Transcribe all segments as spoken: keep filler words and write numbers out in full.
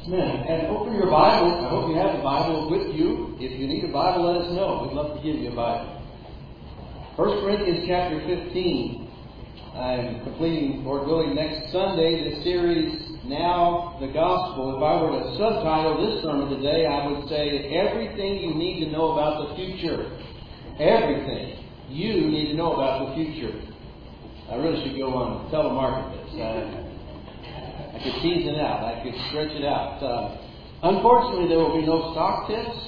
Amen. And open your Bible. I hope you have a Bible with you. If you need a Bible, let us know. We'd love to give you a Bible. First Corinthians chapter fifteen. I'm completing, Lord willing, next Sunday the series, Now the Gospel. If I were to subtitle this sermon today, I would say, Everything You Need to Know About the Future. Everything you need to know about the future. I really should go on telemarket this. I, I could tease it out. I could stretch it out. Uh, unfortunately, there will be no stock tips.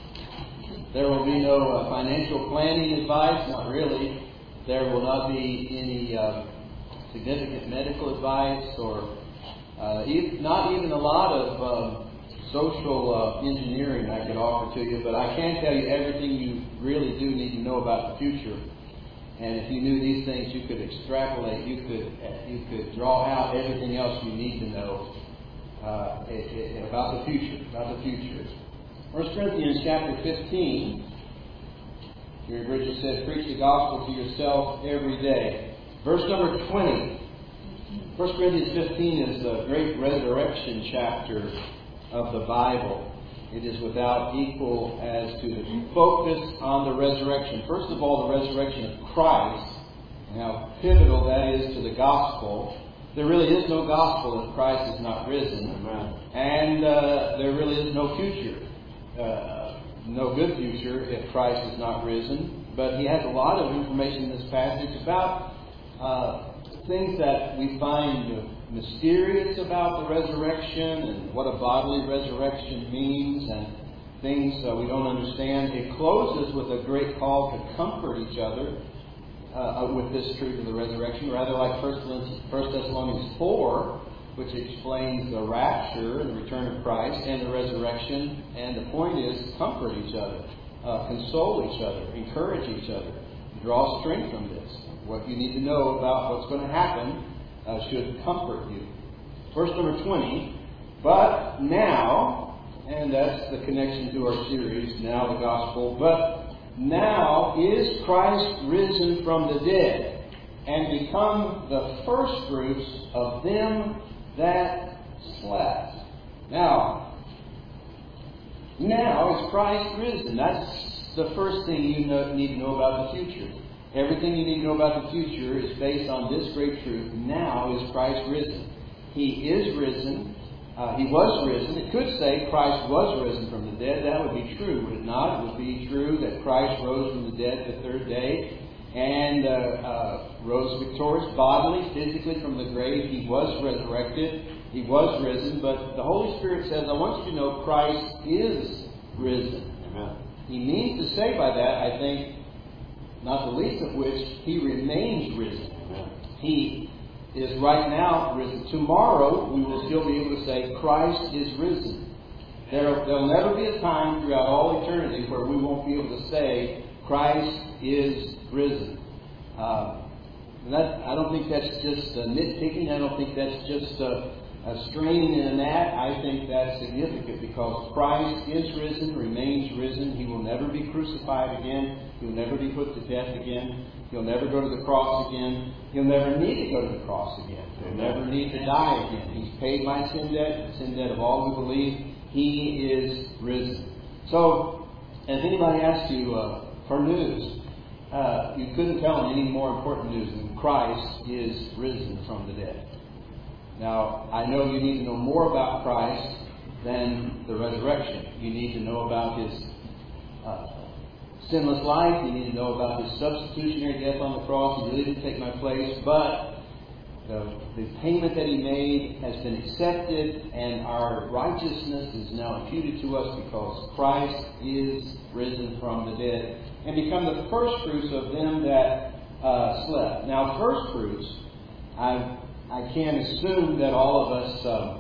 There will be no uh, financial planning advice. Not really. There will not be any uh, significant medical advice or uh, even, not even a lot of uh, social uh, engineering I could offer to you. But I can tell you everything you really do need to know about the future. And if you knew these things, you could extrapolate. You could uh, you could draw out everything else you need to know uh, it, it, about the future. About the future. First Corinthians chapter fifteen. Here, Bridget says, "Preach the gospel to yourself every day." Verse number twenty. First Corinthians fifteen is the great resurrection chapter of the Bible. It is without equal as to the focus on the resurrection. First of all, the resurrection of Christ, and how pivotal that is to the gospel. There really is no gospel if Christ is not risen. Amen. And uh, there really is no future, uh, no good future if Christ is not risen. But he has a lot of information in this passage about uh, things that we find mysterious about the resurrection and what a bodily resurrection means and things uh, we don't understand. It closes with a great call to comfort each other uh, with this truth of the resurrection, rather like First Thessalonians four, which explains the rapture and the return of Christ and the resurrection. And the point is, comfort each other, uh, console each other, encourage each other, draw strength from this. What you need to know about what's going to happen Uh, should comfort you. Verse number twenty, "But now," and that's the connection to our series, Now the Gospel, "but now is Christ risen from the dead, and become the firstfruits of them that slept." Now, now is Christ risen. That's the first thing you know, need to know about the future. Everything you need to know about the future is based on this great truth. Now is Christ risen. He is risen. Uh, he was risen. It could say Christ was risen from the dead. That would be true, would it not? It would be true that Christ rose from the dead the third day and uh, uh, rose victorious bodily, physically from the grave. He was resurrected. He was risen. But the Holy Spirit says, I want you to know Christ is risen. Amen. He means to say by that, I think, not the least of which, He remains risen. Amen. He is right now risen. Tomorrow, we will still be able to say, Christ is risen. There will never be a time throughout all eternity where we won't be able to say, Christ is risen. Uh, and that, I don't think that's just uh, nitpicking. I don't think that's just uh, a straining in a gnat. I think that's significant because Christ is risen, remains risen. He will never be crucified again. He'll never be put to death again. He'll never go to the cross again. He'll never need to go to the cross again. He'll never need to die again. He's paid my sin debt, the sin debt of all who believe. He is risen. So, if anybody asks you uh, for news, uh, you couldn't tell them any more important news than Christ is risen from the dead. Now, I know you need to know more about Christ than the resurrection. You need to know about His uh, sinless life. You need to know about His substitutionary death on the cross. He really did take my place. But the, the payment that He made has been accepted, and our righteousness is now imputed to us because Christ is risen from the dead and become the firstfruits of them that uh, slept. Now, firstfruits, I've I can't assume that all of us uh,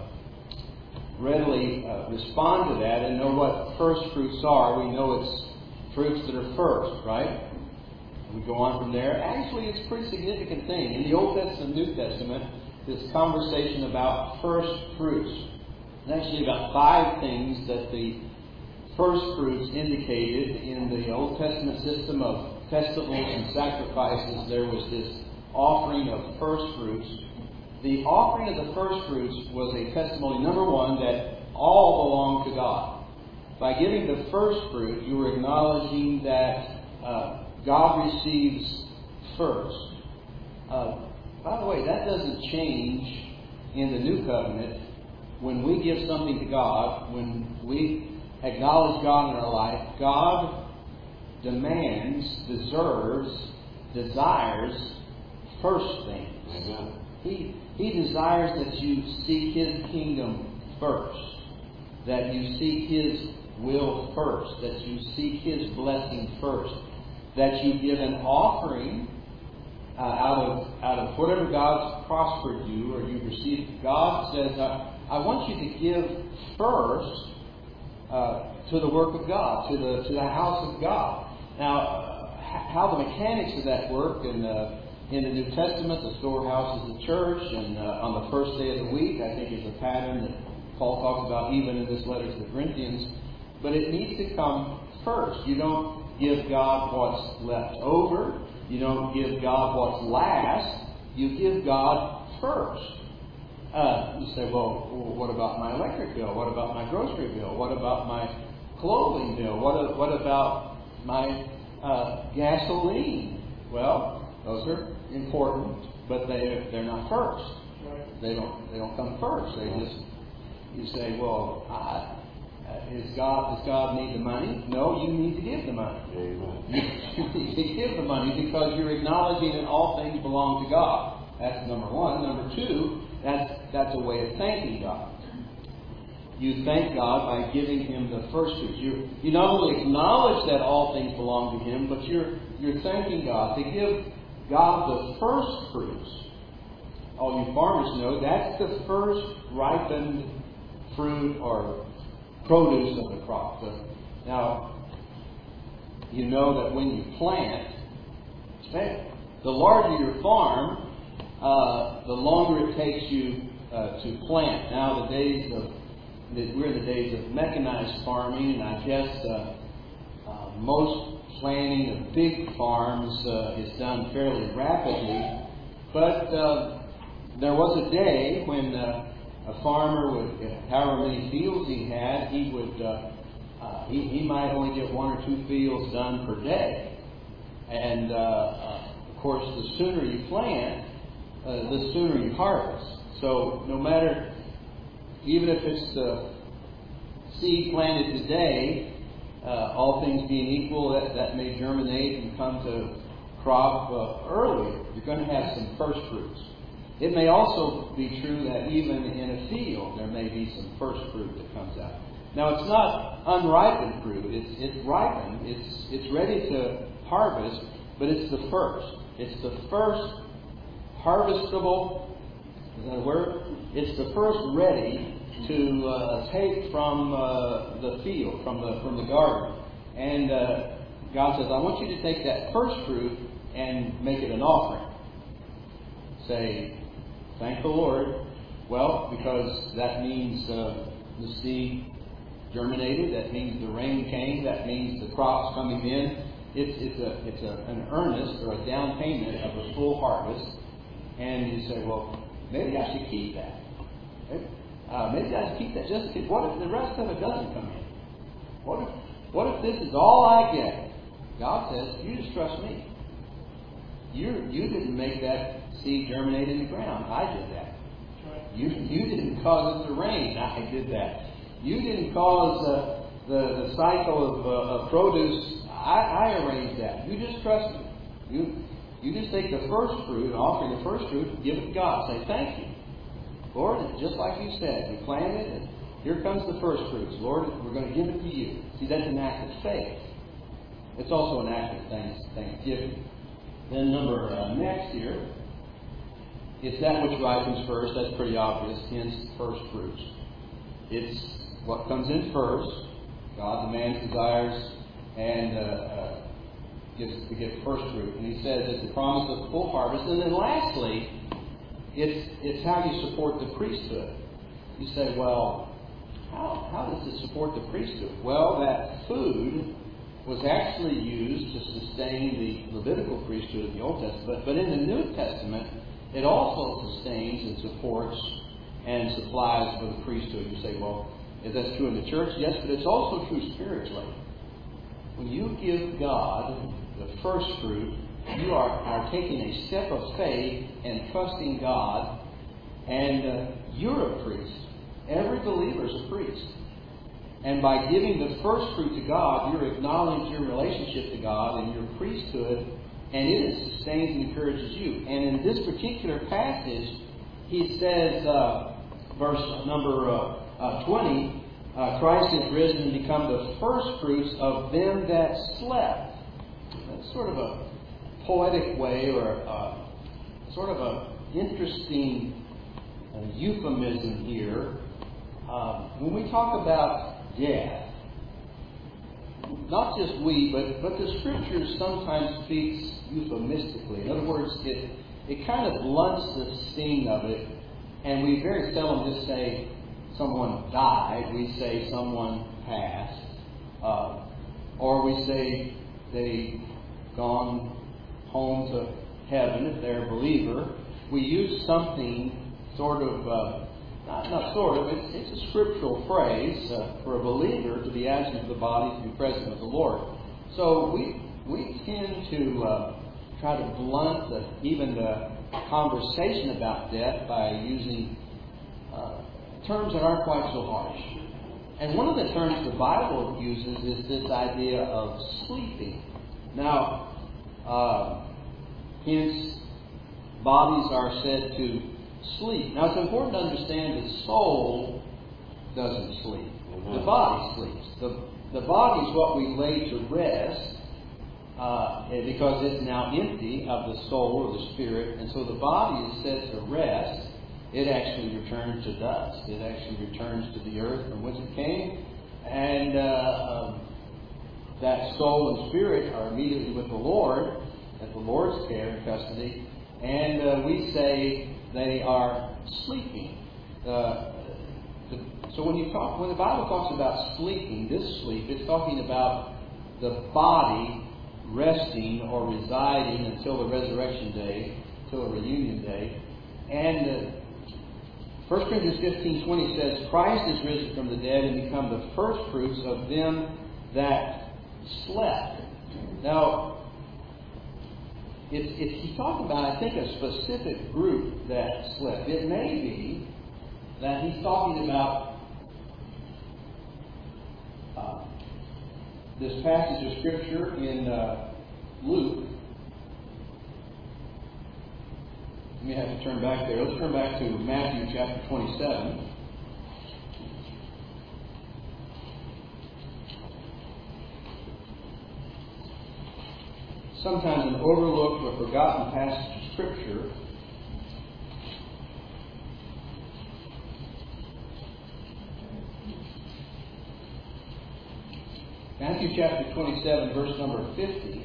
readily uh, respond to that and know what first fruits are. We know it's fruits that are first, right? We go on from there. Actually, it's a pretty significant thing. In the Old Testament and New Testament, this conversation about first fruits. There's actually about five things that the first fruits indicated in the Old Testament system of festivals and sacrifices. There was this offering of first fruits. The offering of the first fruits was a testimony, number one, that all belong to God. By giving the first fruit, you are acknowledging that uh, God receives first. Uh, by the way, that doesn't change in the New Covenant. When we give something to God, when we acknowledge God in our life, God demands, deserves, desires first things. Amen. He, he desires that you seek His kingdom first, that you seek His will first, that you seek His blessing first, that you give an offering uh, out of out of whatever God's prospered you or you've received. God says, I, I want you to give first uh, to the work of God, to the to the house of God. Now, uh, how the mechanics of that work, and uh, in the New Testament, the storehouse is the church, and uh, on the first day of the week, I think is a pattern that Paul talks about even in this letter to the Corinthians. But it needs to come first. You don't give God what's left over. You don't give God what's last. You give God first. Uh, you say, well, what about my electric bill? What about my grocery bill? What about my clothing bill? What, what about my uh, gasoline? Well, those are important, but they they're not first. They don't they don't come first. They just you say, well, I, is God does God need the money? No, you need to give the money. Amen. You need to give the money because you're acknowledging that all things belong to God. That's number one. Number two, that's that's a way of thanking God. You thank God by giving Him the first fruits. You you not only acknowledge that all things belong to Him, but you're you're thanking God to give God the first fruits. All you farmers know that's the first ripened fruit or produce of the crop. So, now, you know that when you plant, the larger your farm, uh, the longer it takes you uh, to plant. Now, the days of we're in the days of mechanized farming, and I guess uh, uh, most planting of big farms uh, is done fairly rapidly. But uh, there was a day when uh, a farmer would, however many fields he had, he would uh, uh, he, he might only get one or two fields done per day. And uh, uh, of course, the sooner you plant, uh, the sooner you harvest. So no matter, even if it's the seed planted today, uh, all things being equal, that, that may germinate and come to crop uh, earlier. You're going to have some first fruits. It may also be true that even in a field there may be some first fruit that comes out. Now it's not unripened fruit. It's it's ripened. It's it's ready to harvest, but it's the first. It's the first harvestable. Is that a word? It's the first ready to uh, take from uh, the field, from the from the garden. And uh, God says, I want you to take that first fruit and make it an offering. Say, thank the Lord. Well, because that means uh, the seed germinated. That means the rain came. That means the crops coming in. It's it's a it's a, an earnest or a down payment of a full harvest. And you say, well, maybe I should keep that. Maybe, uh, maybe I should keep that just in case. What if the rest of it doesn't come in? What if what if this is all I get? God says, you just trust me. You you didn't make that seed germinate in the ground. I did that. You you didn't cause it to rain. I did that. You didn't cause uh, the the cycle of, uh, of produce. I, I arranged that. You just trust me. You you just take the first fruit, offer the first fruit, and give it to God. Say thank you, Lord. Just like you said, you planted, and here comes the first fruits. Lord, we're going to give it to you. See, that's an act of faith. It's also an act of thanks, thanksgiving. Then number uh, next here, it's that which ripens first. That's pretty obvious. Hence, first fruits. It's what comes in first. God demands, desires, and uh, uh, gives to get first fruit. And He says it's a promise of full harvest. And then lastly, it's it's how you support the priesthood. You say, well, how how does it support the priesthood? Well, that food was actually used to sustain the Levitical priesthood of the Old Testament. But in the New Testament, it also sustains and supports and supplies for the priesthood. You say, well, Is that true in the church? Yes, but it's also true spiritually. When you give God the first fruit, you are, are taking a step of faith and trusting God, and uh, you're a priest. Every believer is a priest. And by giving the first fruit to God, you're acknowledging your relationship to God and your priesthood, and it sustains and encourages you. And in this particular passage, he says, uh, verse number uh, uh, twenty, uh, Christ is risen and become the first fruits of them that slept. That's sort of a poetic way, or uh, sort of an interesting uh, euphemism here. Uh, when we talk about death, not just we, but, but the Scriptures sometimes speaks euphemistically. In other words, it, it kind of blunts the sting of it, and we very seldom just say someone died. We say someone passed, uh, or we say they gone home to heaven if they're a believer. We use something sort of, uh, not, not sort of, it's, it's a scriptural phrase uh, for a believer to be absent of the body to be present with the Lord. So we we tend to uh, try to blunt the, even the conversation about death by using uh, terms that aren't quite so harsh. And one of the terms the Bible uses is this idea of sleeping. Now, uh, hence, bodies are said to sleep. Now, it's important to understand the soul doesn't sleep. Mm-hmm. The body sleeps. The, the body is what we lay to rest uh, because it's now empty of the soul or the spirit. And so the body is said to rest. It actually returns to dust. It actually returns to the earth from whence it came. And uh, um, that soul and spirit are immediately with the Lord, at the Lord's care and custody. And uh, we say they are sleeping. Uh, the, so when you talk, when the Bible talks about sleeping, this sleep, it's talking about the body resting or residing until the resurrection day, until the reunion day. And uh, First Corinthians fifteen twenty says, Christ is risen from the dead and become the first fruits of them that slept. Now, it's, it's, he's talking about, I think, a specific group that slept. It may be that he's talking about uh, this passage of Scripture in uh, Luke. We have to turn back there. Let's turn back to Matthew chapter twenty-seven. Sometimes an overlooked or forgotten passage of Scripture. Matthew chapter twenty-seven, verse number fifty.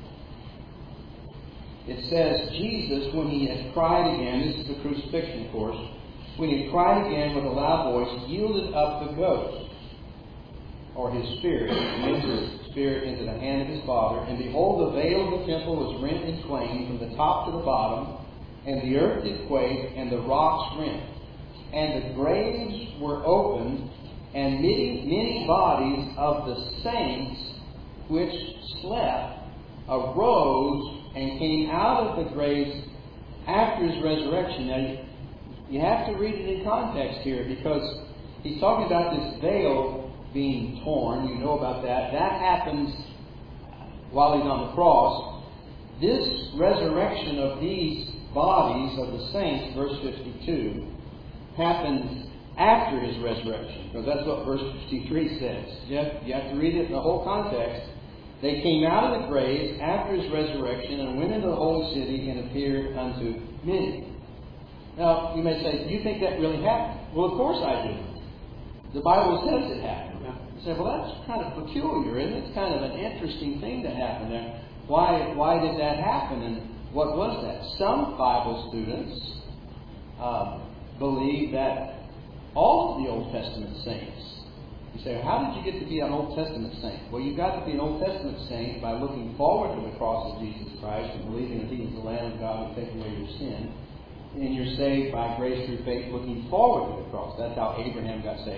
It says, Jesus, when he had cried again, this is the crucifixion, of course, when he cried again with a loud voice, yielded up the ghost, or his spirit, his spirit into the hand of his Father. And behold, the veil of the temple was rent in twain from the top to the bottom, and the earth did quake, and the rocks rent. And the graves were opened, and many, many bodies of the saints which slept arose and came out of the graves after his resurrection. Now, you have to read it in context here, because he's talking about this veil being torn. You know about that. That happens while he's on the cross. This resurrection of these bodies of the saints, verse fifty-two, happens after his resurrection, because that's what verse fifty-three says. You have, you have to read it in the whole context. They came out of the graves after his resurrection and went into the holy city and appeared unto many. Now, you may say, do you think that really happened? Well, of course I do. The Bible says it happened. You say, well, that's kind of peculiar, isn't it? It's kind of an interesting thing that happened there. Why, why did that happen, and what was that? Some Bible students uh, believe that all of the Old Testament saints. You say, how did you get to be an Old Testament saint? Well, you got to be an Old Testament saint by looking forward to the cross of Jesus Christ and believing that he is the Lamb of God who takes away your sin. And you're saved by grace through faith looking forward to the cross. That's how Abraham got saved.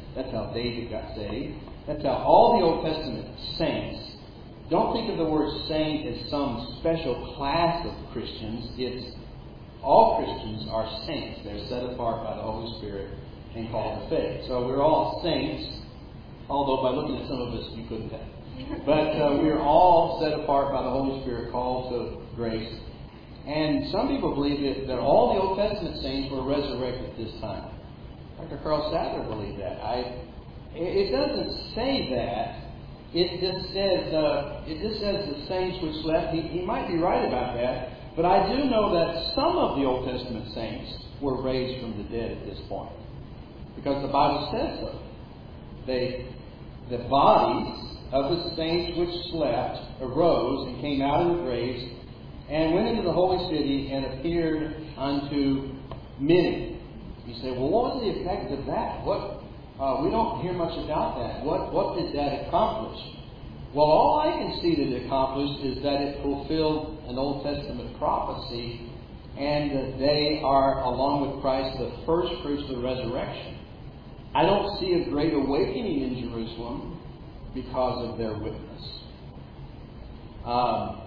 That's how David got saved. That's how all the Old Testament saints. Don't think of the word saint as some special class of Christians. It's all Christians are saints. They're set apart by the Holy Spirit and called to faith. So we're all saints, although by looking at some of us you couldn't tell. But uh, we're all set apart by the Holy Spirit, called to grace. And some people believe that, that all the Old Testament saints were resurrected at this time. Doctor Carl Sadler believed that. I, it doesn't say that. It just says uh, it just says the saints which slept. He, he might be right about that, but I do know that some of the Old Testament saints were raised from the dead at this point, because the Bible says so. They, the bodies of the saints which slept arose and came out of the graves and went into the holy city and appeared unto many. You say, well, what was the effect of that? What? Uh, we don't hear much about that. What, what did that accomplish? Well, all I can see that it accomplished is that it fulfilled an Old Testament prophecy, and that they are, along with Christ, the first fruits of the resurrection. I don't see a great awakening in Jerusalem because of their witness. Um,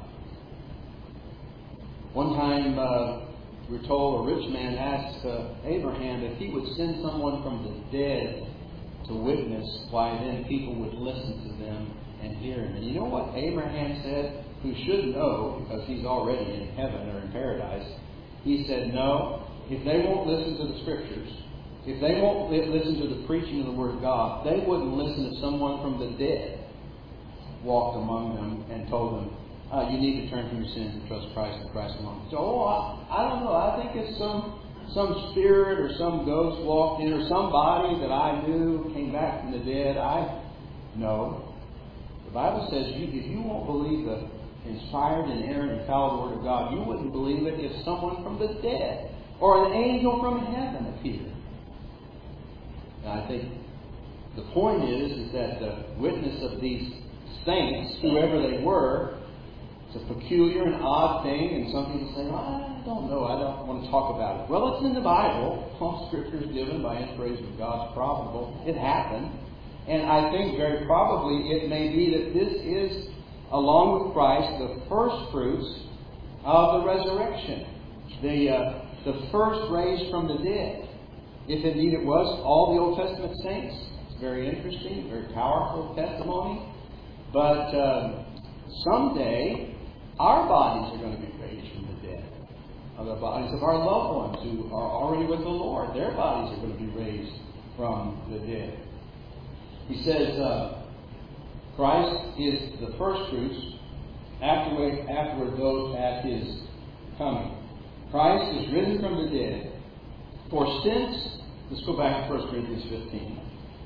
one time, uh, we're told a rich man asked uh, Abraham if he would send someone from the dead to witness, why then people would listen to them and hear him. And you know what Abraham said, who should know because he's already in heaven or in paradise? He said, no, if they won't listen to the Scriptures, if they won't listen to the preaching of the Word of God, they wouldn't listen to someone from the dead walked among them and told them, uh, you need to turn from your sins and trust Christ and Christ alone. So, oh, I, I don't know. I think it's some some spirit or some ghost walked in, or somebody that I knew came back from the dead. I no. The Bible says you, if you won't believe the inspired and inerrant and infallible Word of God, you wouldn't believe it if someone from the dead or an angel from heaven appeared. And I think the point is, is that the witness of these saints, whoever they were, it's a peculiar and odd thing, and some people say, well, I don't know, I don't want to talk about it. Well, it's in the Bible. All Scripture is given by inspiration of God's probable. It happened. And I think very probably it may be that this is, along with Christ, the first fruits of the resurrection. The, uh, the first raised from the dead. If indeed it was all the Old Testament saints. It's very interesting, very powerful testimony. But uh, someday, our bodies are going to be raised from the dead. Uh, the bodies of our loved ones who are already with the Lord, their bodies are going to be raised from the dead. He says, uh, Christ is the first fruits, afterward, afterward those at His coming. Christ is risen from the dead. For since, let's go back to First Corinthians fifteen.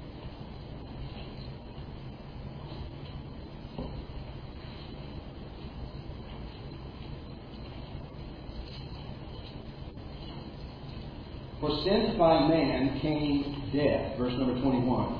For since by man came death, verse number twenty-one.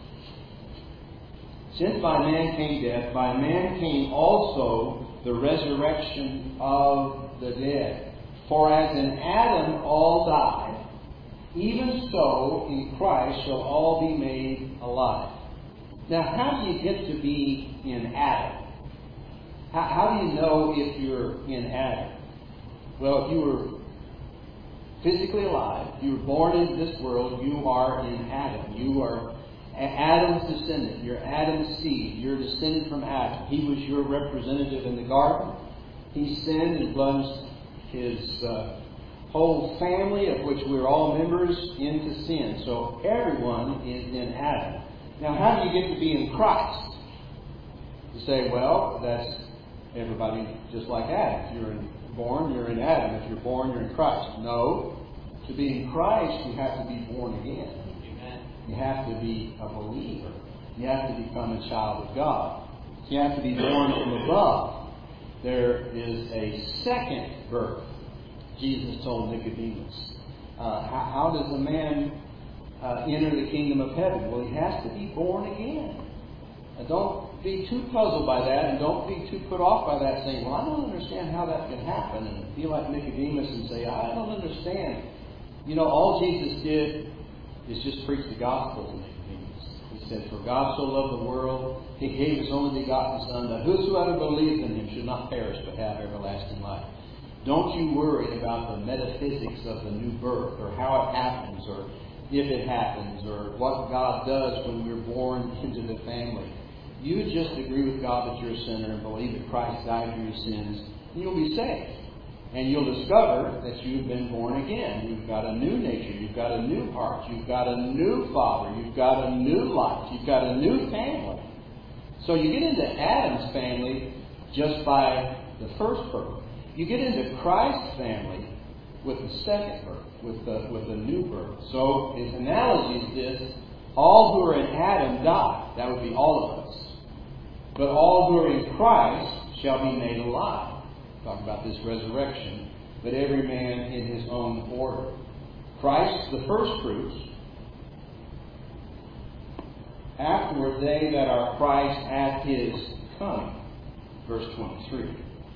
Since by man came death, by man came also the resurrection of the dead. For as in Adam all die, even so in Christ shall all be made alive. Now, how do you get to be in Adam? How, how do you know if you're in Adam? Well, if you were physically alive, you were born into this world, you are in Adam. You are Adam's descendant. You're Adam's seed. You're descended from Adam. He was your representative in the garden. He sinned and plunged his uh, whole family, of which we're all members, into sin. So everyone is in Adam. Now, how do you get to be in Christ? You say, well, that's everybody just like Adam. If you're in born, you're in Adam. If you're born, you're in Christ. No. To be in Christ, you have to be born again. Amen. You have to be a believer. You have to become a child of God. You have to be born from above. There is a second birth. Jesus told Nicodemus. Uh, how, how does a man uh, enter the kingdom of heaven? Well, he has to be born again. Now, don't be too puzzled by that, and don't be too put off by that, saying, well, I don't understand how that can happen, and feel like Nicodemus and say, I don't understand. You know, all Jesus did is just preach the gospel to Nicodemus. said, "For God so loved the world, He gave His only begotten Son, that whosoever believes in Him should not perish but have everlasting life." Don't you worry about the metaphysics of the new birth, or how it happens, or if it happens, or what God does when we're born into the family. You just agree with God that you're a sinner and believe that Christ died for your sins, and you'll be saved. And you'll discover that you've been born again. You've got a new nature. You've got a new heart. You've got a new father. You've got a new life. You've got a new family. So you get into Adam's family just by the first birth. You get into Christ's family with the second birth, with the, with the new birth. So his analogy is this: all who are in Adam die. That would be all of us. But all who are in Christ shall be made alive. Talk about this resurrection, but every man in his own order. Christ, the first fruits. Afterward, they that are Christ at His coming. Verse twenty-three.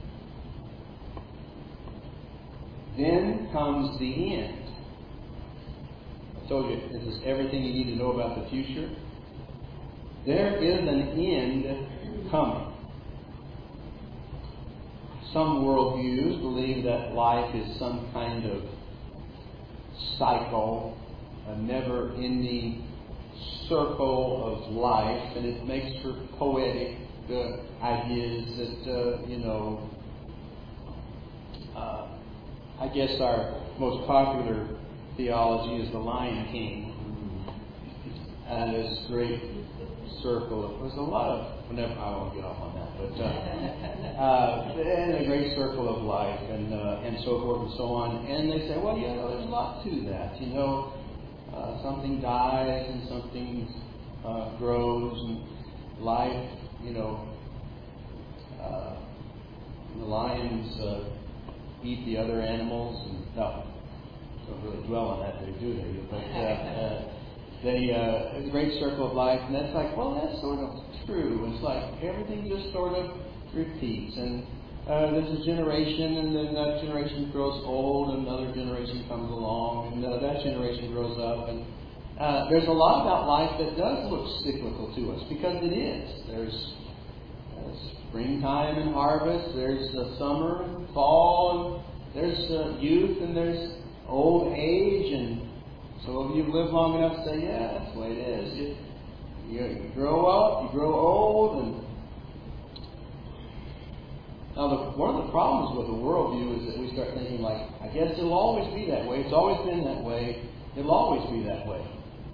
Then comes the end. I told you, this is everything you need to know about the future. There is an end coming. Some worldviews believe that life is some kind of cycle, a never-ending circle of life, and it makes for poetic uh, ideas that, uh, you know, uh, I guess our most popular theology is the Lion King. And this great circle. There's a lot of, whenever, I won't get off on that, but uh, uh, and a great circle of life, and uh, and so forth and so on. And they say, well, you know, there's a lot to that. You know, uh, something dies and something uh, grows, and life, you know, uh, the lions uh, eat the other animals, and no, don't really dwell on that, they do they? But uh, uh, they, uh, a great circle of life, and that's like, well, that's sort of true. It's like everything just sort of repeats, and uh, there's a generation, and then that generation grows old, and another generation comes along, and uh, that generation grows up, and uh, there's a lot about life that does look cyclical to us, because it is. There's uh, springtime and harvest, there's uh, summer and fall, and there's uh, youth, and there's old age, and so if you've lived long enough to say, yeah, that's the way it is. You, you, you grow up, you grow old, and now the, one of the problems with the worldview is that we start thinking like, I guess it'll always be that way. It's always been that way. It'll always be that way.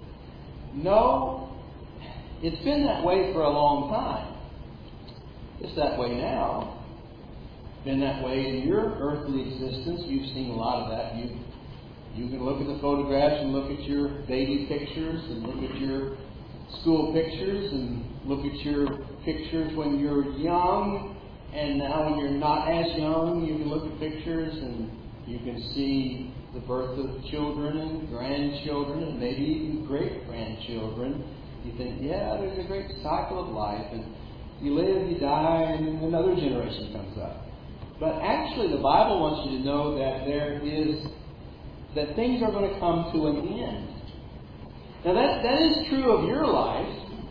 No, it's been that way for a long time. It's that way now. Been that way in your earthly existence. You've seen a lot of that. You You can look at the photographs and look at your baby pictures and look at your school pictures and look at your pictures when you're young, and now when you're not as young, you can look at pictures and you can see the birth of children and grandchildren and maybe even great-grandchildren. You think, yeah, there's a great cycle of life, and you live, you die, and then another generation comes up. But actually the Bible wants you to know that there is that things are going to come to an end. Now that, that is true of your life.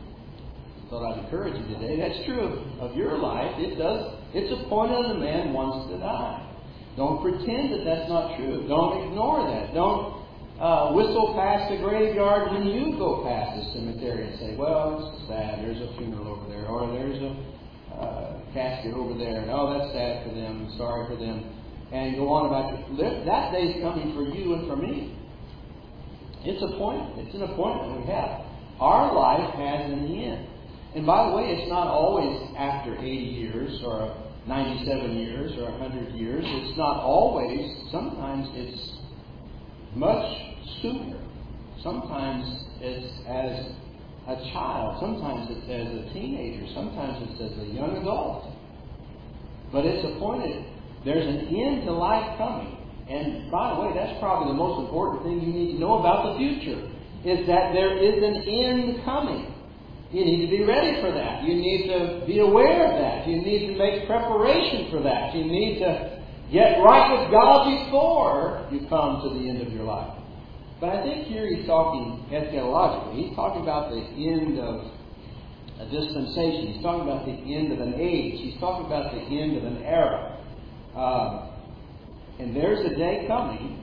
I thought I'd encourage you today. That's true of, of your life. It does. It's appointed that a man wants to die. Don't pretend that that's not true. Don't ignore that. Don't uh, whistle past the graveyard when you go past the cemetery and say, well, it's sad. There's a funeral over there. Or there's a uh, casket over there. And, oh, that's sad for them. I'm sorry for them. And go on about it. That day's coming for you and for me. It's a point. It's an appointment we have. Our life has an end. And by the way, it's not always after eighty years or ninety-seven years or one hundred years. It's not always. Sometimes it's much sooner. Sometimes it's as a child. Sometimes it's as a teenager. Sometimes it's as a young adult. But it's appointed. There's an end to life coming. And by the way, that's probably the most important thing you need to know about the future, is that there is an end coming. You need to be ready for that. You need to be aware of that. You need to make preparation for that. You need to get right with God before you come to the end of your life. But I think here he's talking eschatologically. He's talking about the end of a dispensation. He's talking about the end of an age. He's talking about the end of an era. Uh, and there's a day coming,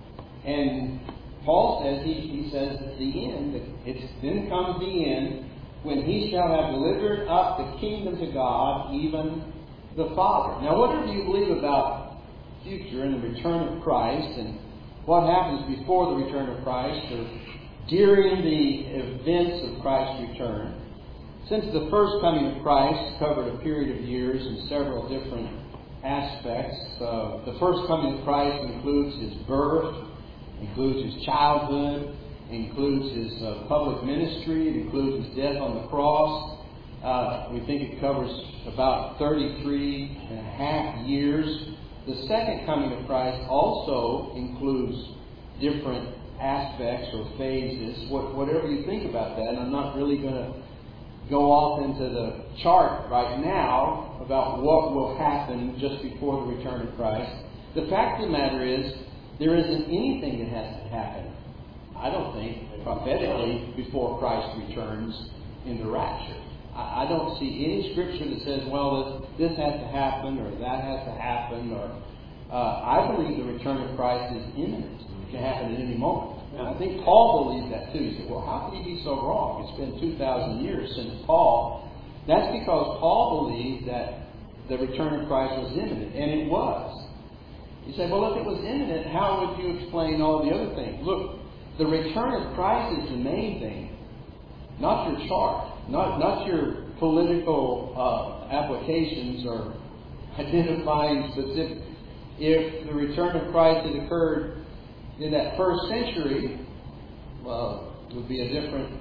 and Paul says, he, he says at the end, it's then comes the end, when he shall have delivered up the kingdom to God, even the Father. Now, whatever you believe about future and the return of Christ, and what happens before the return of Christ, or during the events of Christ's return, since the first coming of Christ covered a period of years and several different aspects, uh, the first coming of Christ includes His birth, includes His childhood, includes His uh, public ministry, it includes His death on the cross. Uh, we think it covers about thirty-three and a half years. The second coming of Christ also includes different aspects or phases, what, whatever you think about that. And I'm not really going to go off into the chart right now about what will happen just before the return of Christ. The fact of the matter is, there isn't anything that has to happen, I don't think, prophetically before Christ returns in the rapture. I don't see any scripture that says, well, this, this has to happen or that has to happen. Or uh, I believe the return of Christ is imminent. It can happen at any moment. And I think Paul believed that too. He said, well, how could he be so wrong? It's been two thousand years since Paul. That's because Paul believed that the return of Christ was imminent. And it was. You say, well, if it was imminent, how would you explain all the other things? Look, the return of Christ is the main thing, not your chart. Not not your political uh, applications or identifying specific. If the return of Christ had occurred in that first century, well, it would be a different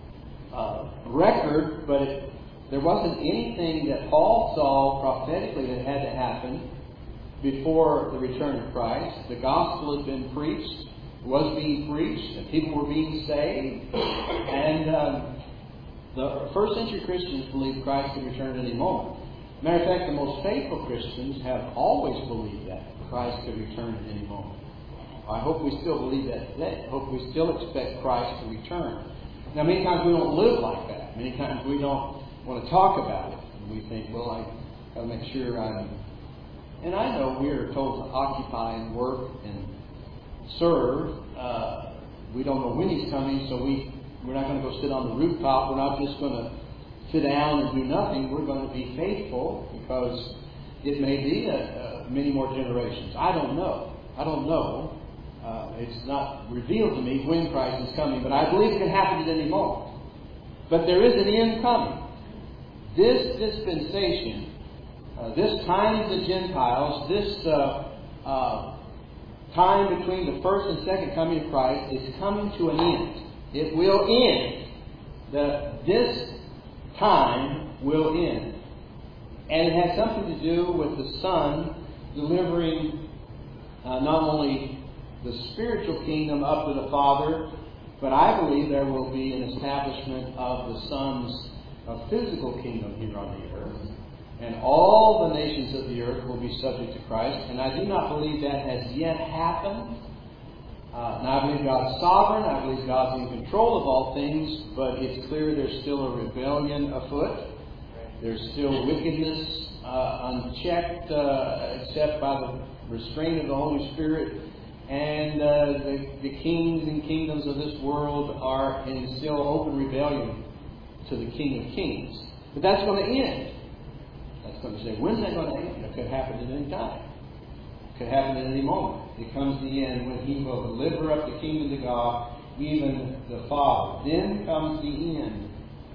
uh, record, but it, there wasn't anything that Paul saw prophetically that had to happen before the return of Christ. The gospel had been preached, was being preached, and people were being saved, and um, the first century Christians believed Christ could return at any moment. Matter of fact, the most faithful Christians have always believed that Christ could return at any moment. I hope we still believe that today. I hope we still expect Christ to return. Now, many times we don't live like that. Many times we don't want to talk about it. And we think, well, I got to make sure I'm... And I know we are told to occupy and work and serve. Uh, we don't know when He's coming, so we... We're not going to go sit on the rooftop. We're not just going to sit down and do nothing. We're going to be faithful because it may be a, a many more generations. I don't know. I don't know. Uh, it's not revealed to me when Christ is coming, but I believe it can happen at any moment. But there is an end coming. This dispensation, uh, this time of the Gentiles, this uh, uh, time between the first and second coming of Christ is coming to an end. It will end. The, this time will end. And it has something to do with the Son delivering uh, not only the spiritual kingdom up to the Father, but I believe there will be an establishment of the Son's uh, physical kingdom here on the earth. And all the nations of the earth will be subject to Christ. And I do not believe that has yet happened. Uh, now, I believe God's sovereign. I believe God's in control of all things. But it's clear there's still a rebellion afoot. There's still wickedness uh, unchecked, uh, except by the restraint of the Holy Spirit. And uh, the, the kings and kingdoms of this world are in still open rebellion to the King of Kings. But that's going to end. That's going to say, when's that going to end? It could happen at any time. It could happen at any moment. It comes to the end when He will deliver up the kingdom to God, even the Father. Then comes the end.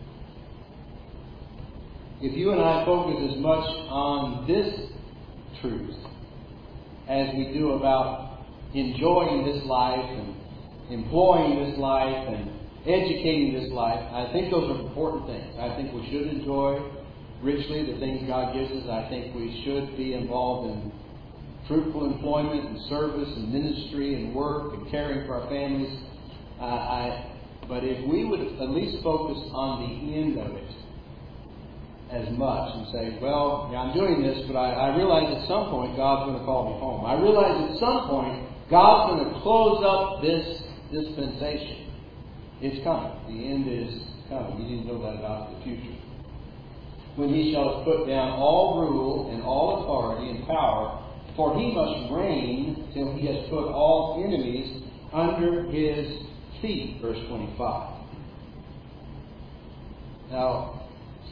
If you and I focus as much on this truth as we do about enjoying this life and employing this life and educating this life, I think those are important things. I think we should enjoy richly the things God gives us. I think we should be involved in fruitful employment and service and ministry and work and caring for our families. Uh, I, but if we would at least focus on the end of it as much and say, well, yeah, I'm doing this, but I, I realize at some point God's going to call me home. I realize at some point God's going to close up this dispensation. It's coming. The end is coming. You need to know that about the future. When he shall have put down all rule and all authority and power, for he must reign till he has put all enemies under his feet. Verse twenty-five. Now,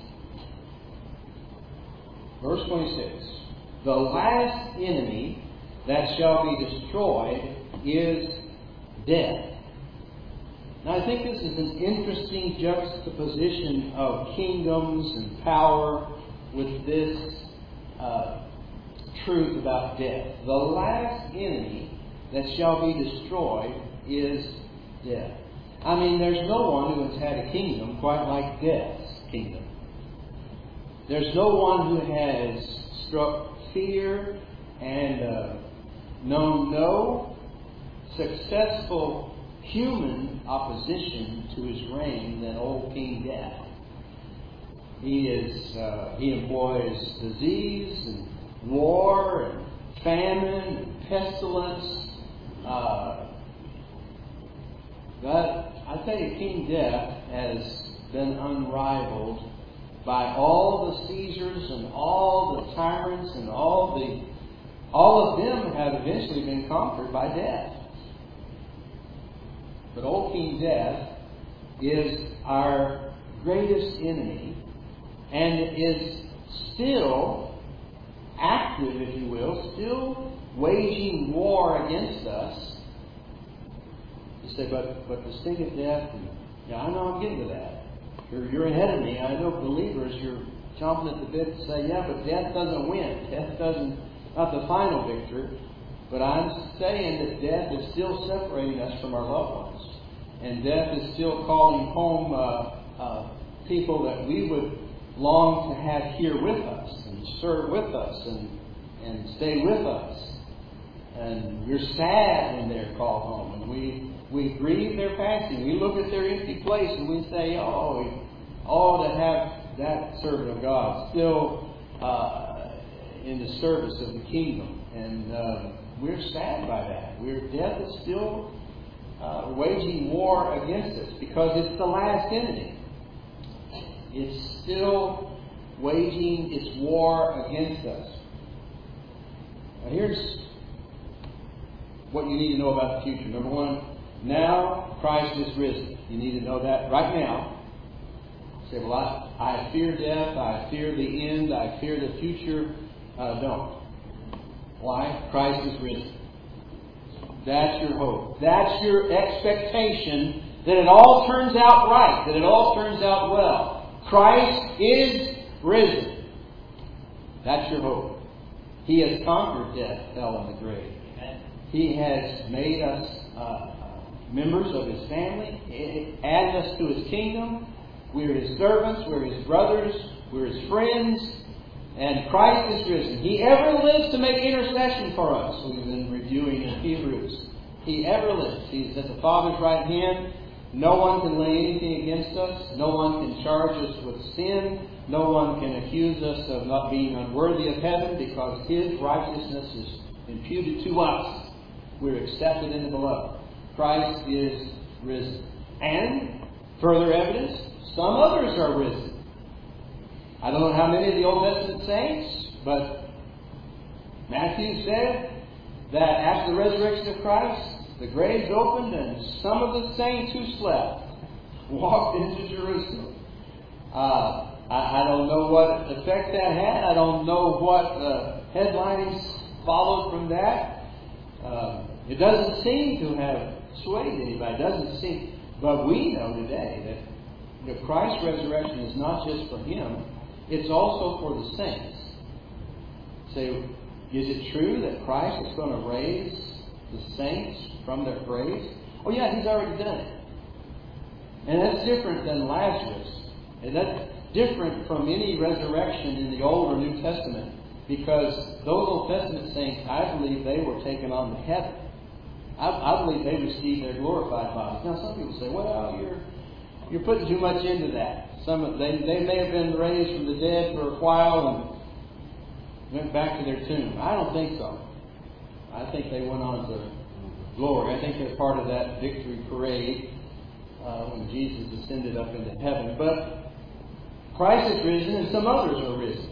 verse twenty-six. The last enemy that shall be destroyed is death. Now, I think this is an interesting juxtaposition of kingdoms and power with this uh, truth about death. The last enemy that shall be destroyed is death. I mean, there's no one who has had a kingdom quite like death's kingdom. There's no one who has struck fear and uh, known no successful human opposition to his reign than old King Death. He is uh, he employs disease and war and famine and pestilence. Uh, but I tell you, King Death has been unrivaled by all the Caesars and all the tyrants, and all the all of them have eventually been conquered by death. But old King Death is our greatest enemy, and is still active, if you will, still waging war against us. You say, but but the sting of death, and yeah, I know I'm getting to that. You're, you're ahead of me. I know believers, you're chomping at the bit to say, yeah, but death doesn't win. Death doesn't, not the final victor. But I'm saying that death is still separating us from our loved ones. And death is still calling home uh, uh, people that we would long to have here with us and serve with us and, and stay with us. And we're sad when they're called home. And we, we grieve their passing. We look at their empty place and we say, oh, oh, to have that servant of God still uh, in the service of the kingdom. And uh, we're sad by that. We're, death is still uh, waging war against us because it's the last enemy. It's still waging its war against us. Now here's what you need to know about the future. Number one, now Christ is risen. You need to know that right now. Say, well, I, I fear death. I fear the end. I fear the future. Uh, don't. Why? Christ is risen. That's your hope. That's your expectation that it all turns out right, that it all turns out well. Christ is risen. That's your hope. He has conquered death, hell, and the grave. He has made us uh, members of His family, added us to His kingdom. We're His servants, we're His brothers, we're His friends, and Christ is risen. He ever lives to make intercession for us. We've been reviewing in Hebrews. He ever lives. He's at the Father's right hand. No one can lay anything against us. No one can charge us with sin. No one can accuse us of not being unworthy of heaven because His righteousness is imputed to us. We're accepted in the beloved. Christ is risen. And, further evidence, some others are risen. I don't know how many of the Old Testament saints, but Matthew said that after the resurrection of Christ, the graves opened and some of the saints who slept walked into Jerusalem. Uh, I, I don't know what effect that had. I don't know what uh, headlines followed from that. Uh, it doesn't seem to have swayed anybody. It doesn't seem. But we know today that the Christ's resurrection is not just for Him. It's also for the saints. Say, is it true that Christ is going to raise the saints from their graves? Oh yeah, He's already done it. And that's different than Lazarus. And that's different from any resurrection in the Old or New Testament. Because those Old Testament saints, I believe they were taken on to heaven. I, I believe they received their glorified bodies. Now some people say, well, you're you're putting too much into that. Some of, they, they may have been raised from the dead for a while and went back to their tomb. I don't think so. I think they went on to glory. I think they're part of that victory parade uh, when Jesus ascended up into heaven. But Christ is risen and some others are risen.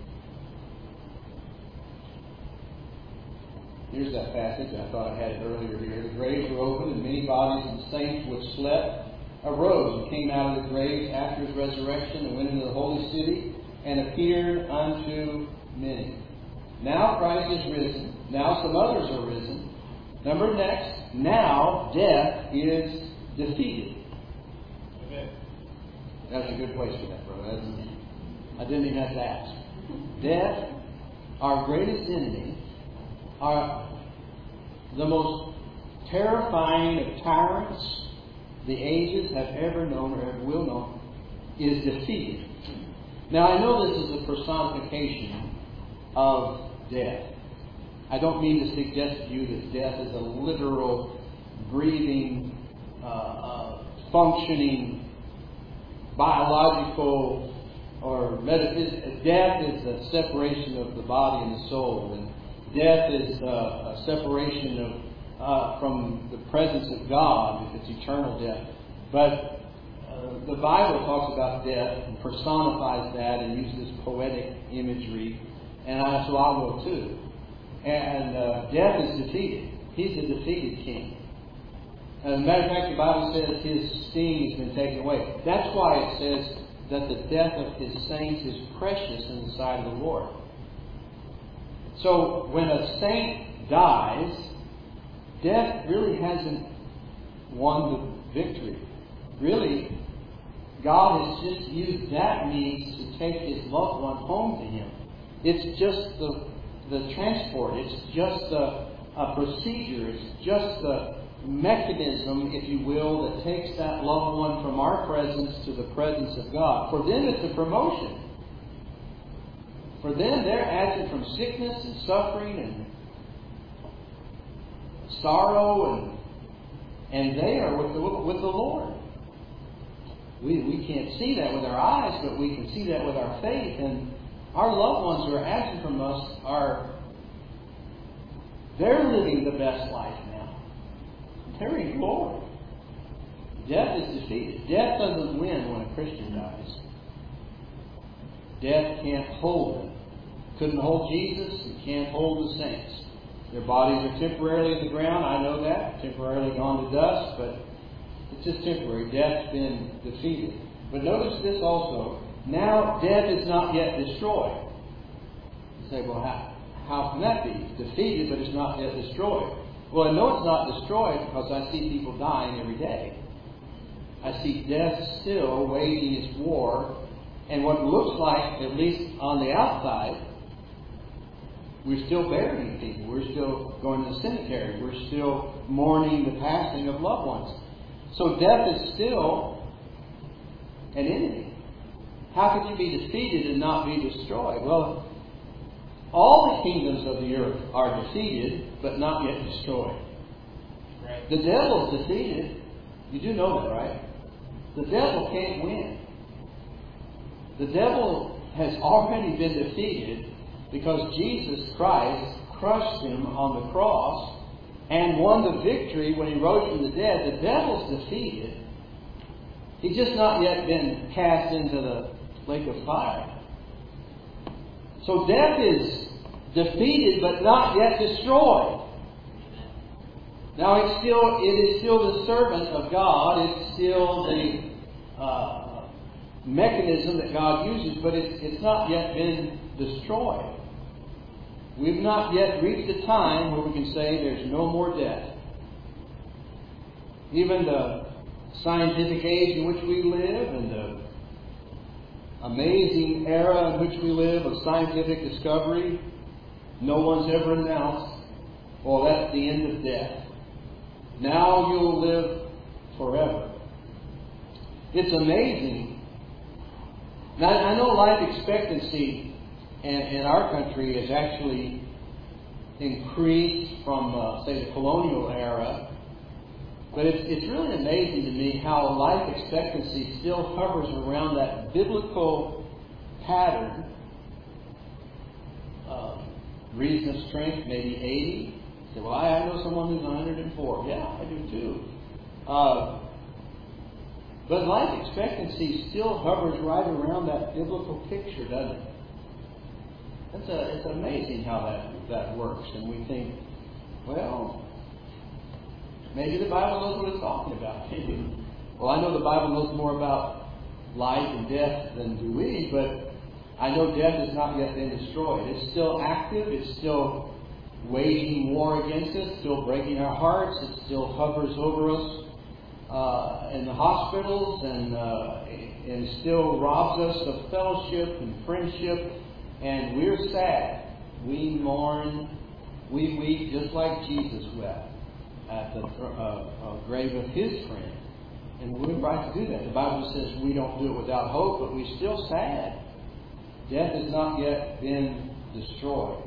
Here's that passage. I thought I had it earlier here. The graves were opened, and many bodies of saints which slept arose and came out of the graves after his resurrection and went into the holy city and appeared unto many. Now Christ is risen. Now some others are risen. Number next, now death is defeated. Amen. That's a good place for that, brother. That's, I didn't even have to ask. Death, our greatest enemy, our, the most terrifying of tyrants the ages have ever known or ever will know, is defeated. Now, I know this is a personification of death. I don't mean to suggest to you that death is a literal, breathing, uh, uh, functioning, biological, or metaphysical. Death is a separation of the body and the soul, and death is uh, a separation of uh, from the presence of God, if it's eternal death. But uh, the Bible talks about death and personifies that and uses poetic imagery, and I, so I will too. And uh, death is defeated. He's a defeated king. As a matter of fact, the Bible says his sting has been taken away. That's why it says that the death of his saints is precious in the sight of the Lord. So when a saint dies, death really hasn't won the victory. Really, God has just used that means to take his loved one home to him. It's just the the transport. It's just a, a procedure. It's just a mechanism, if you will, that takes that loved one from our presence to the presence of God. For them, it's a promotion. For them, they're absent from sickness and suffering and sorrow, and and they are with the, with the Lord. We we can't see that with our eyes, but we can see that with our faith. And our loved ones who are absent from us are they're living the best life now. They're in glory. Death is defeated. Death doesn't win when a Christian dies. Death can't hold them. Couldn't hold Jesus. It can't hold the saints. Their bodies are temporarily in the ground. I know that. Temporarily gone to dust, but it's just temporary. Death's been defeated. But notice this also. Now death is not yet destroyed. You say, well, how, how can that be? It's defeated, but it's not yet destroyed. Well, I know it's not destroyed because I see people dying every day. I see death still waging its war. And what looks like, at least on the outside, we're still burying people. We're still going to the cemetery. We're still mourning the passing of loved ones. So death is still an enemy. How could you be defeated and not be destroyed? Well, all the kingdoms of the earth are defeated, but not yet destroyed. Right. The devil's defeated. You do know that, right? The devil can't win. The devil has already been defeated because Jesus Christ crushed him on the cross and won the victory when he rose from the dead. The devil's defeated. He's just not yet been cast into the lake of fire. So death is defeated but not yet destroyed. Now it's still it is still the servant of God. It's still the uh, mechanism that God uses, but it's, it's not yet been destroyed. We've not yet reached a time where we can say there's no more death. Even the scientific age in which we live and the amazing era in which we live of scientific discovery, no one's ever announced, well, that's the end of death. Now you'll live forever. It's amazing. Now, I know life expectancy in, in our country has actually increased from, uh, say, the colonial era. But it's, it's really amazing to me how life expectancy still hovers around that biblical pattern. Uh, reason of strength, maybe eighty, You say, well, I, I know someone who's one hundred four. Yeah, I do too. Uh, but life expectancy still hovers right around that biblical picture, doesn't it? It's, a, it's amazing how that, that works. And we think, well, maybe the Bible knows what it's talking about. Well, I know the Bible knows more about life and death than do we, but I know death has not yet been destroyed. It's still active. It's still waging war against us, still breaking our hearts. It still hovers over us uh, in the hospitals and, uh, and still robs us of fellowship and friendship. And we're sad. We mourn. We weep just like Jesus wept at the uh, uh, grave of his friend. And we're right to do that. The Bible says we don't do it without hope, but we're still sad. Death has not yet been destroyed.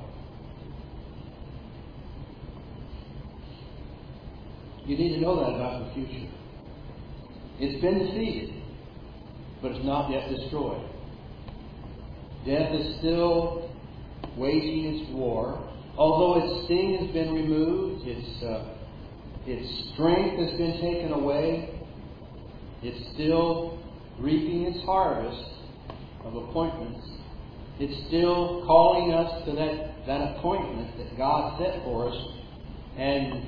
You need to know that about the future. It's been defeated, but it's not yet destroyed. Death is still waging its war. Although its sting has been removed, its, uh, its strength has been taken away, it's still reaping its harvest of appointments. It's still calling us to that, that appointment that God set for us. And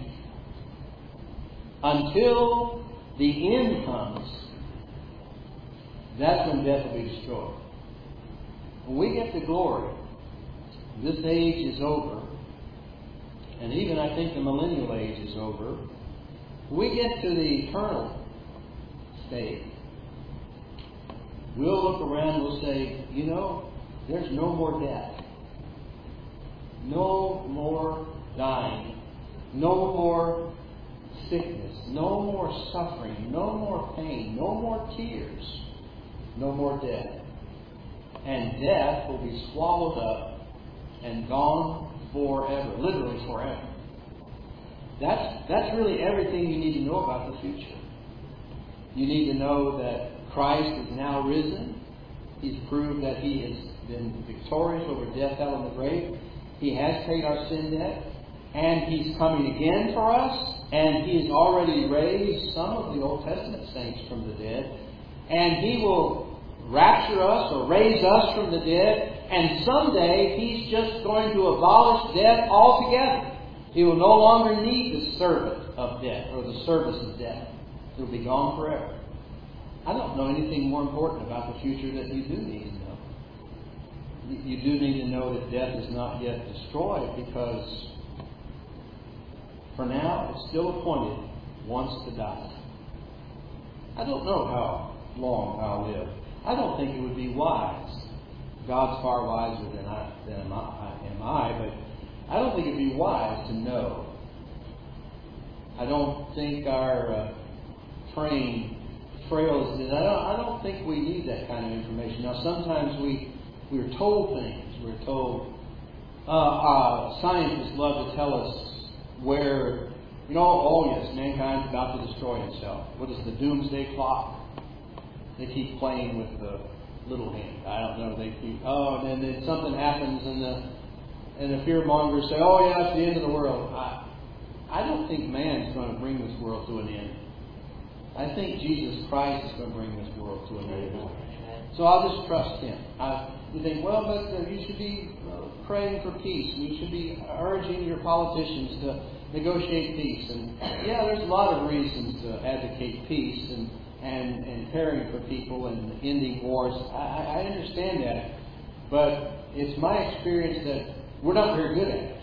until the end comes, that's when death will be destroyed. When we get to glory, this age is over. And even I think the millennial age is over. When we get to the eternal state, we'll look around and we'll say, you know, there's no more death. No more dying. No more sickness. No more suffering. No more pain. No more tears. No more death. And death will be swallowed up and gone forever. Literally forever. That's, that's really everything you need to know about the future. You need to know that Christ is now risen. He's proved that He has been victorious over death, hell, and the grave. He has paid our sin debt. And He's coming again for us. And He has already raised some of the Old Testament saints from the dead. And He will rapture us or raise us from the dead. And someday He's just going to abolish death altogether. He will no longer need the servant of death or the service of death. It will be gone forever. I don't know anything more important about the future that you do need to know. You do need to know that death is not yet destroyed, because for now it's still appointed once to die. I don't know how long I'll live. I don't think it would be wise. God's far wiser than I, than am I, am I, but I don't think it would be wise to know. I don't think our uh, trained, frail as it is, I don't, I don't think we need that kind of information. Now, sometimes we, we're told things. We're told, uh, uh, scientists love to tell us where, you know, oh yes, mankind's about to destroy itself. What is the doomsday clock? They keep playing with the little hand. I don't know. They keep, oh, and then something happens and the and the fearmongers say, oh yeah, it's the end of the world. I, I don't think man's going to bring this world to an end. I think Jesus Christ is going to bring this world to an end. So I'll just trust Him. I, you think, well, but uh, you should be uh, praying for peace. And you should be urging your politicians to negotiate peace. And yeah, there's a lot of reasons to advocate peace and, and, and caring for people and ending wars. I, I understand that. But it's my experience that we're not very good at it.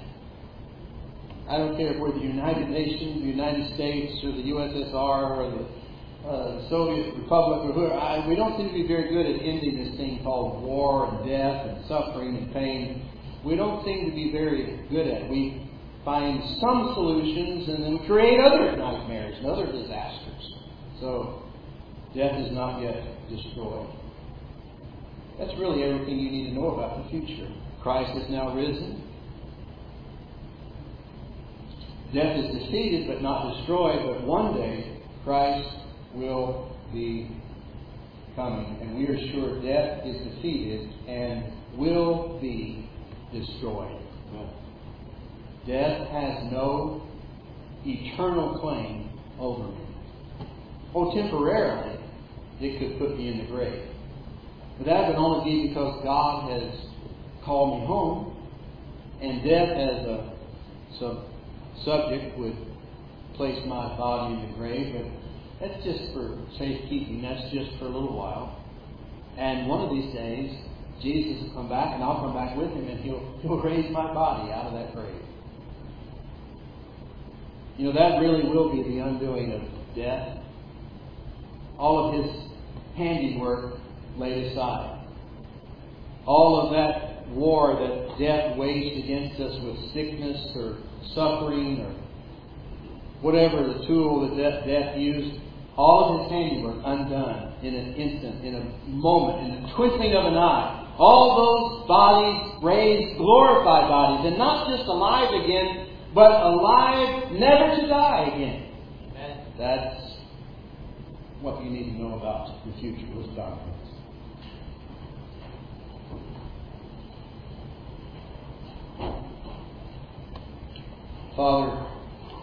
I don't care if we're the United Nations, the United States, or the U S S R, or the uh, Soviet Republic, or whoever. I, we don't seem to be very good at ending this thing called war and death and suffering and pain. We don't seem to be very good at it. We find some solutions and then create other nightmares and other disasters. So, death is not yet destroyed. That's really everything you need to know about the future. Christ is now risen. Death is defeated but not destroyed, but one day Christ will be coming. And we are sure death is defeated and will be destroyed. Death has no eternal claim over me. Oh, temporarily, it could put me in the grave. But that would only be because God has called me home, and death as a sub- subject would place my body in the grave. But that's just for safekeeping. That's just for a little while. And one of these days, Jesus will come back, and I'll come back with Him, and He'll, he'll raise my body out of that grave. You know, that really will be the undoing of death. All of His handiwork laid aside. All of that war that death waged against us with sickness or suffering or whatever the tool that death, death used, all of His handiwork undone in an instant, in a moment, in the twinkling of an eye. All those bodies raised, glorified bodies, and not just alive again, but alive never to die again. Amen. That's what you need to know about the future, those doctrines. Father,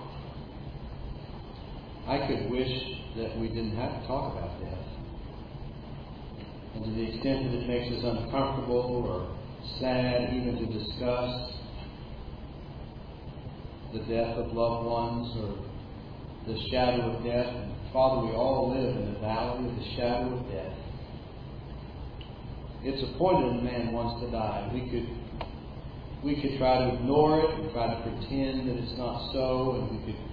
I could wish that we didn't have to talk about death. And to the extent that it makes us uncomfortable or sad even to discuss the death of loved ones or the shadow of death. And Father, we all live in the valley of the shadow of death. It's appointed a man wants to die. We could we could try to ignore it and try to pretend that it's not so, and we could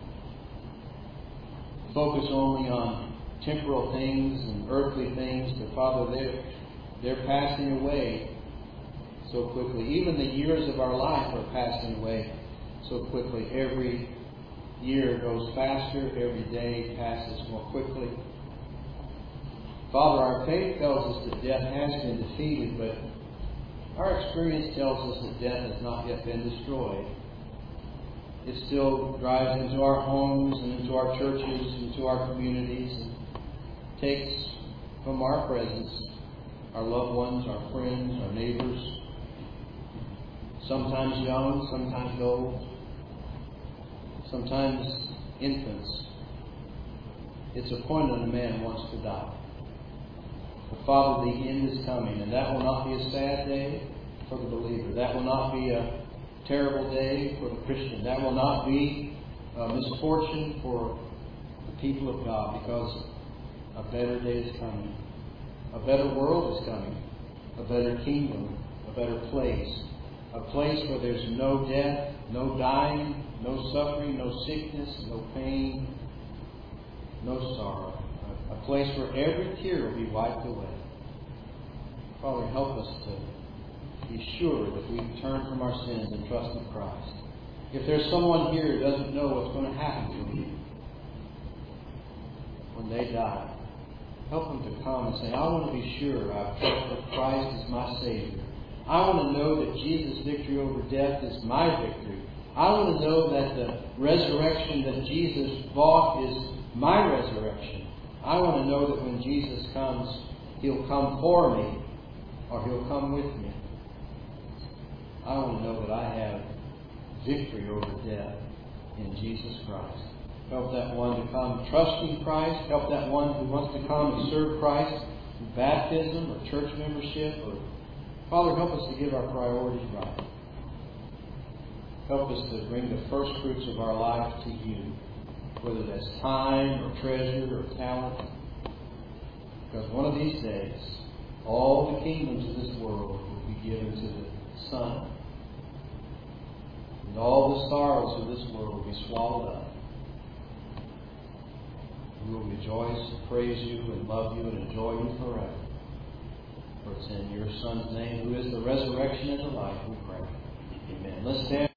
focus only on temporal things and earthly things. But Father, they're, they're passing away so quickly. Even the years of our life are passing away so quickly. Every year goes faster. Every day passes more quickly. Father, our faith tells us that death has been defeated, but our experience tells us that death has not yet been destroyed. It still drives into our homes and into our churches, into our communities, and takes from our presence our loved ones, our friends, our neighbors, sometimes young, sometimes old, sometimes infants. It's appointed a man wants to die. But Father, the end is coming, and that will not be a sad day for the believer. That will not be a terrible day for the Christian. That will not be a misfortune for the people of God, because a better day is coming. A better world is coming. A better kingdom. A better place. A place where there's no death, no dying, no suffering, no sickness, no pain, no sorrow. A place where every tear will be wiped away. Father, help us to be sure that we turn from our sins and trust in Christ. If there's someone here who doesn't know what's going to happen to them when they die, help them to come and say, I want to be sure I've trusted that Christ is my Savior. I want to know that Jesus' victory over death is my victory. I want to know that the resurrection that Jesus bought is my resurrection. I want to know that when Jesus comes, He'll come for me or He'll come with me. I want to know that I have victory over death in Jesus Christ. Help that one to come trusting Christ. Help that one who wants to come and serve Christ through baptism or church membership. Or Father, help us to give our priorities right. Help us to bring the first fruits of our life to You, whether that's time or treasure or talent. Because one of these days, all the kingdoms of this world will be given to the Son. And all the sorrows of this world will be swallowed up. We will rejoice, praise You, and love You, and enjoy You forever. For it's in Your Son's name, who is the resurrection and the life, we pray. Amen. Let's stand.